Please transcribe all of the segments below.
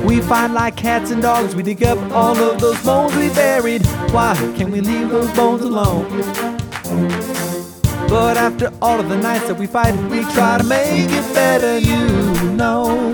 We fight like cats and dogs, we dig up all of those bones we buried. Why can't we leave those bones alone? But after all of the nights that we fight, we try to make it better. You know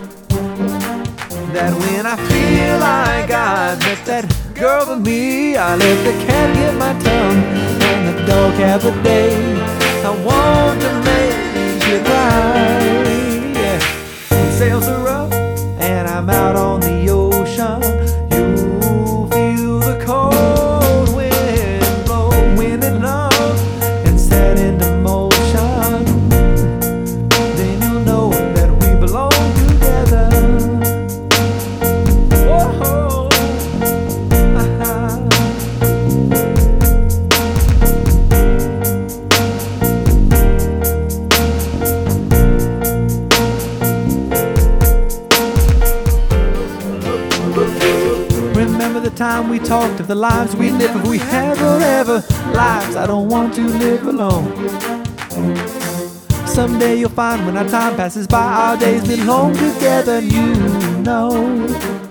that when I feel like I met that girl for me, I let the cat get my tongue and the dog have a day. I want to make you cry, yeah. When sails are up and I'm out on the ocean, you'll feel the cold wind blow, wind and love, and set into motion. Then you'll know that we belong together. Whoa, Remember the time we talked of the lives we'd live if we had forever. Lives I don't want to live alone. Someday you'll find when our time passes by, our days belong together. And you know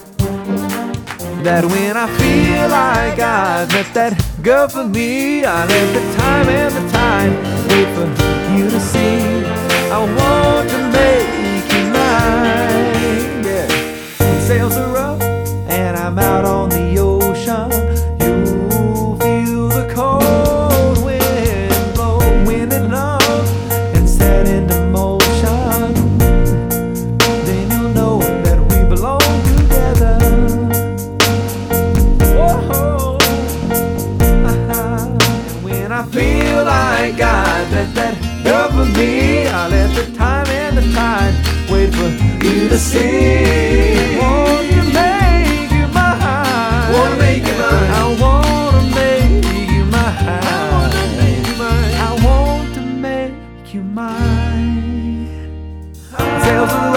that when I feel like I've met that girl for me, I let the time and the tide wait for you to see. I want to make you mine, yeah. When sails are up and I'm out on the ocean, you'll feel the cold wind blow, wind and love, and set into motion. Then you'll know that we belong together. Whoa, when I feel like I met that girl for me, I let the time and the tide wait for you to see. Won't you make you mine? Wanna make you mine? I wanna make you mine. I want to make you mine. Sails